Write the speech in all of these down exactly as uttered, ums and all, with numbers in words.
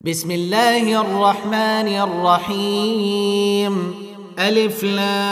بسم الله الرحمن الرحيم. ألف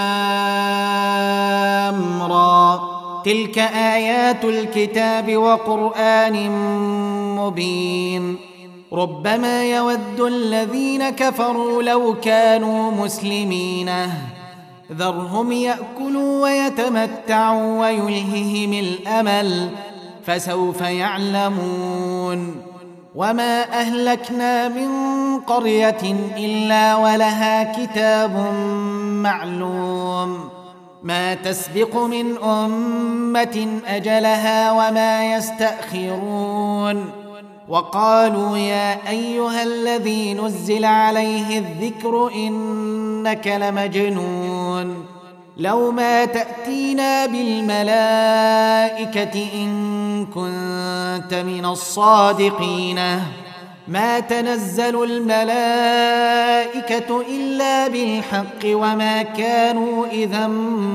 لام را. تلك آيات الكتاب وقرآن مبين. ربما يود الذين كفروا لو كانوا مسلمين ذرهم يأكلوا ويتمتعوا ويلههم الأمل فسوف يعلمون. وما أهلكنا من قرية إلا ولها كتاب معلوم ما تسبق من أمة أجلها وما يستأخرون. وقالوا يا أيها الذي نزل عليه الذكر إنك لمجنون لو ما تأتينا بالملائكة إن كنت من الصادقين ما تنزل الملائكة إلا بالحق وما كانوا إذا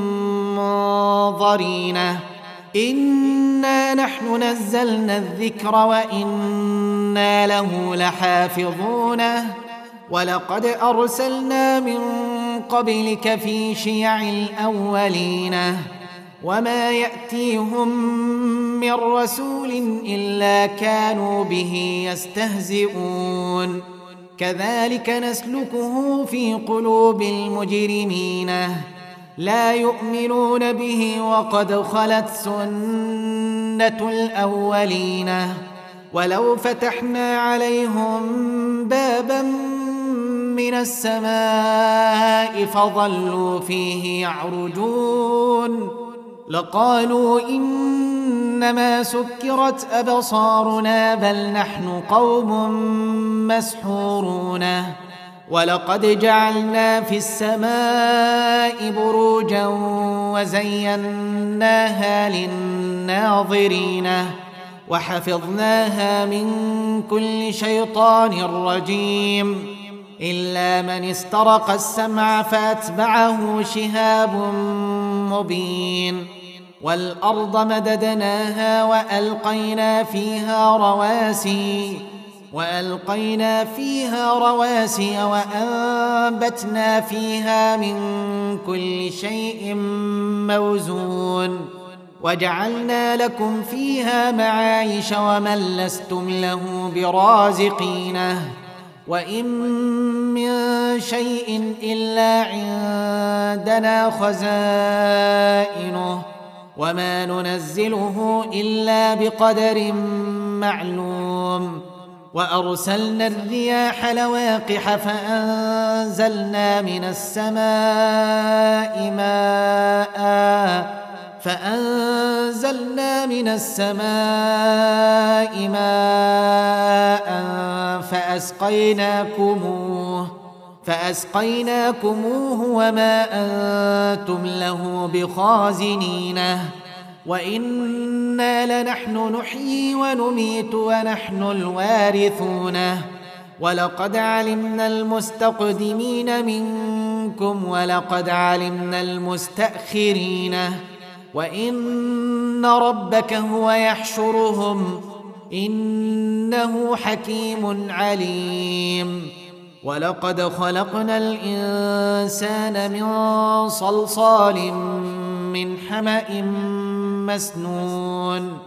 منظرين. إنا نحن نزلنا الذكر وإنا له لحافظون. ولقد أرسلنا من قبلك في شيع الأولين وما يأتيهم من رسول إلا كانوا به يستهزئون. كذلك نسلكه في قلوب المجرمين لا يؤمنون به وقد خلت سنة الأولين. ولو فتحنا عليهم بابا من السماء فظلوا فيه يعرجون لقالوا إنما سكرت أبصارنا بل نحن قوم مسحورون. ولقد جعلنا في السماء بروجا وزيناها للناظرين وحفظناها من كل شيطان رجيم إلا من استرق السمع فأتبعه شهاب مبين. والأرض مددناها وألقينا فيها رواسي وألقينا فيها رواسي وأنبتنا فيها من كل شيء موزون. وجعلنا لكم فيها معايش ومن لستم له برازقينه. وإن من شيء إلا عندنا خزائنه وما ننزله إلا بقدر معلوم. وأرسلنا الرياح لواقح فأنزلنا من السماء ماء فأنزلنا من السماء ماء فأسقيناكموه فأسقيناكموه وما أنتم له بخازنين. وإنا لنحن نحيي ونميت ونحن الوارثون. ولقد علمنا المستقدمين منكم ولقد علمنا المستأخرين. وإن ربك هو يحشرهم إنه حكيم عليم. ولقد خلقنا الإنسان من صلصال من حمأ مسنون.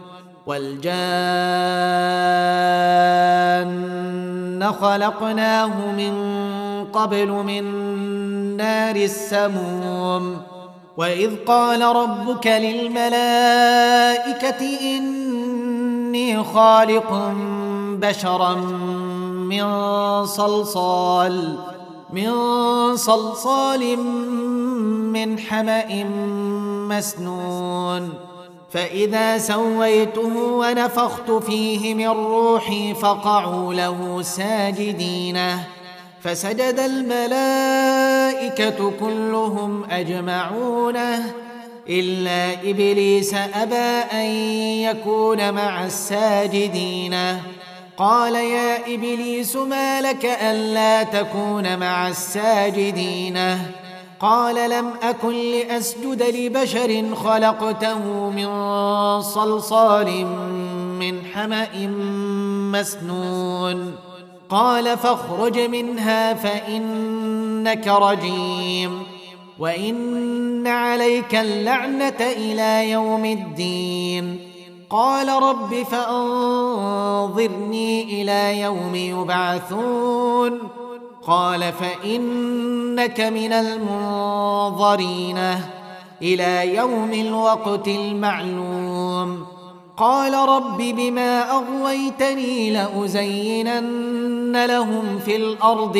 والجان خلقناه من قبل من نار السموم. وإذ قال ربك للملائكة إني خالق بشرا من صلصال من صلصال من حمأ مسنون. فإذا سويته ونفخت فيه من روحي فقعوا له ساجدين فسجد الملائكة كلهم أجمعون إلا إبليس أبى أن يكون مع الساجدين. قال يا إبليس ما لك ألا تكون مع الساجدين؟ قال لم أكن لأسجد لبشر خلقته من صلصال من حمأ مسنون قال فاخرج منها فإنك رجيم وإن عليك اللعنة إلى يوم الدين قال رب فأنظرني إلى يوم يبعثون قال فإنك من المنظرين إلى يوم الوقت المعلوم قال رب بما أغويتني لأزينن لهم في الأرض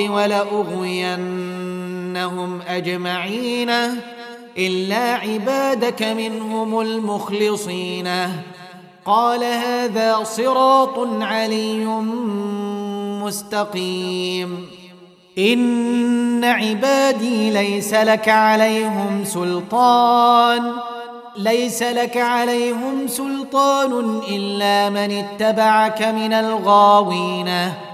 ولأغوينهم أجمعين إلا عبادك منهم المخلصين قال هذا صراط علي مستقيم إن عبادي ليس لك عليهم سلطان ليس لك عليهم سلطان إلا من اتبعك من الغاوين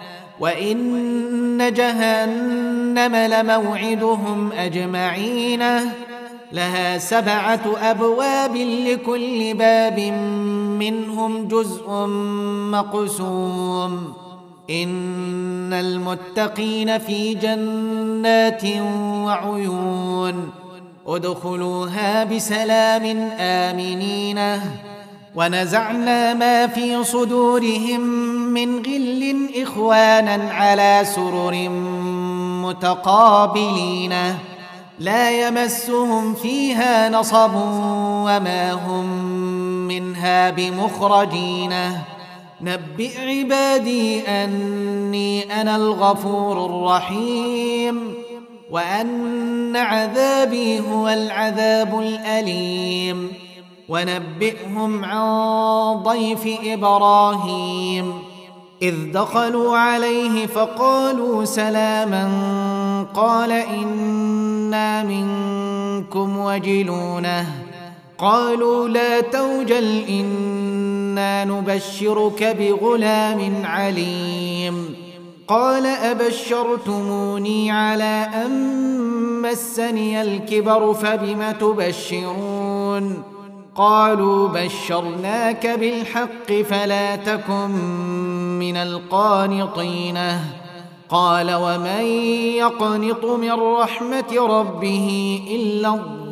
وإن جهنم لموعدهم أجمعين لها سبعة أبواب لكل باب منهم جزء مقسوم إن المتقين في جنات وعيون ادخلوها بسلام آمنين ونزعنا ما في صدورهم من غل إخوانا على سرر متقابلين لا يمسهم فيها نصب وما هم منها بمخرجين نبئ عبادي أني أنا الغفور الرحيم وأن عذابي هو العذاب الأليم ونبئهم عن ضيف إبراهيم إذ دخلوا عليه فقالوا سلاما قال إنا منكم وجلون قالوا لا توجل إنا نبشرك بغلام عليم قال أبشرتموني على أن مسني الكبر فبم تبشرون قالوا بشرناك بالحق فلا تكن من القانطين قال ومن يقنط من رحمة ربه إلا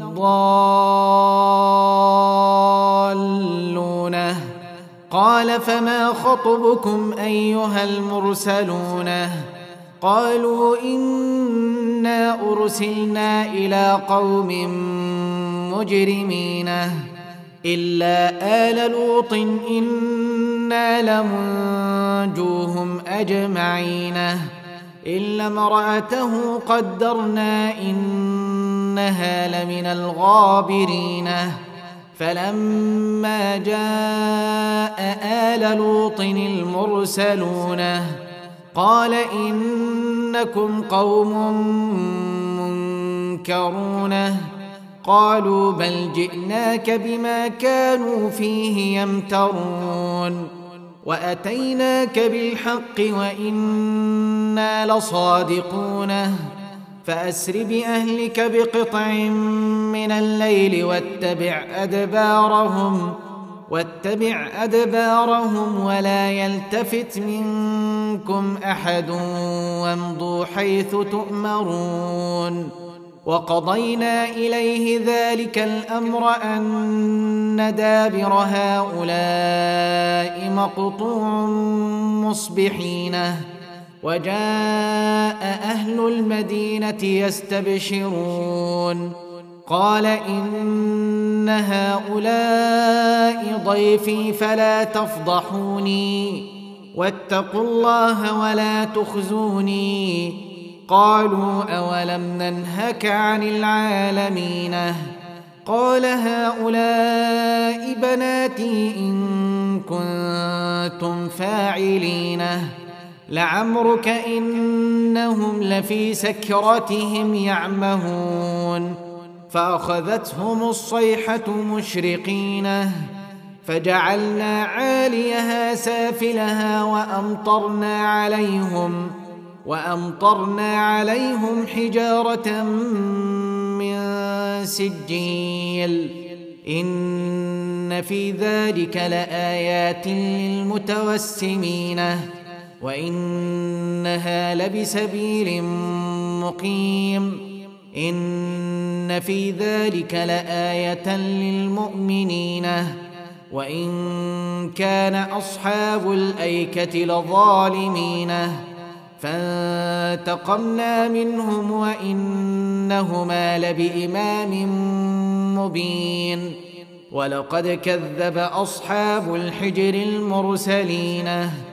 الضالون قال فما خطبكم أيها المرسلون قالوا إنا أرسلنا إلى قوم مجرمين إلا آل لوط إنا لمنجوهم أجمعين إلا امرأته قدرنا إنها لمن الغابرين فلما جاء آل لوط المرسلون قال إنكم قوم منكرون قالوا بل جئناك بما كانوا فيه يمترون وأتيناك بالحق وإنا لصادقون فأسر بأهلك بقطع من الليل واتبع أدبارهم واتبع أدبارهم ولا يلتفت منكم أحد وامضوا حيث تؤمرون وقضينا إليه ذلك الأمر أن دابر هؤلاء مقطوع مصبحين وجاء أهل المدينة يستبشرون قال إن هؤلاء ضيفي فلا تفضحوني واتقوا الله ولا تخزوني قالوا أولم ننهك عن العالمين قال هؤلاء بناتي إن كنتم فاعلين لعمرك إنهم لفي سكرتهم يعمهون فأخذتهم الصيحة مشرقين فجعلنا عاليها سافلها وأمطرنا عليهم وأمطرنا عليهم حجارة من سجيل إن في ذلك لآيات للمتوسمين وإنها لبسبيل مقيم إن في ذلك لآية للمؤمنين وإن كان أصحاب الأيكة لظالمين فانتقمنا منهم وإنهما لبإمام مبين ولقد كذب أصحاب الحجر المرسلين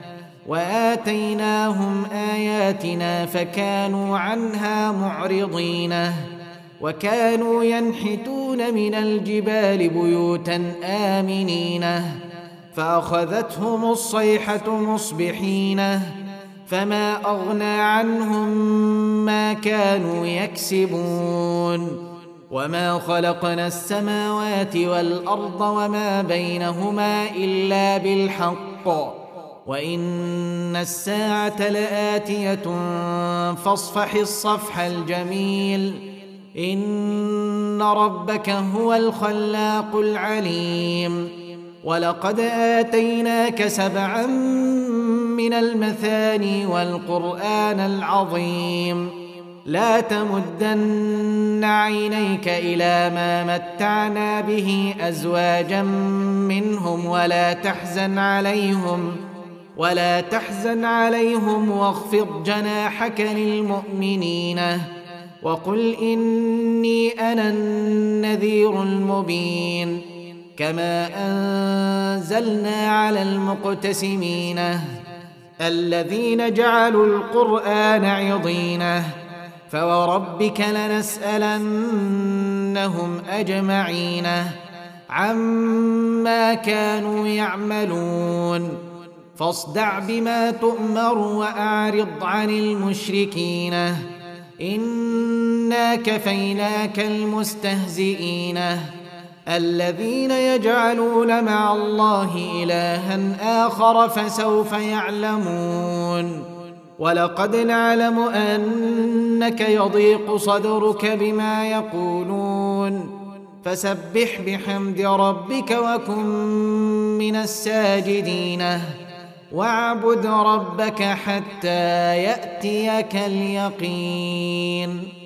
وآتيناهم آياتنا فكانوا عنها معرضين وكانوا ينحتون من الجبال بيوتا آمنين فأخذتهم الصيحة مصبحين فما أغنى عنهم ما كانوا يكسبون وما خلقنا السماوات والأرض وما بينهما إلا بالحق وإن الساعة لآتية فاصفح الصفح الجميل إن ربك هو الخلاق العليم ولقد آتيناك سبعا من المثاني والقرآن العظيم لا تمدن عينيك إلى ما متعنا به أزواجا منهم ولا تحزن عليهم ولا تحزن عليهم واخفض جناحك للمؤمنين وقل إني أنا النذير المبين كما أنزلنا على المقتسمين الذين جعلوا القرآن عضين فوربك لنسألنهم أجمعين عما كانوا يعملون فاصدع بما تؤمر وأعرض عن المشركين إنا كفيناك المستهزئين الذين يجعلون مع الله إلها آخر فسوف يعلمون ولقد نعلم أنك يضيق صدرك بما يقولون فسبح بحمد ربك وكن من الساجدين واعبد ربك حتى يأتيك اليقين.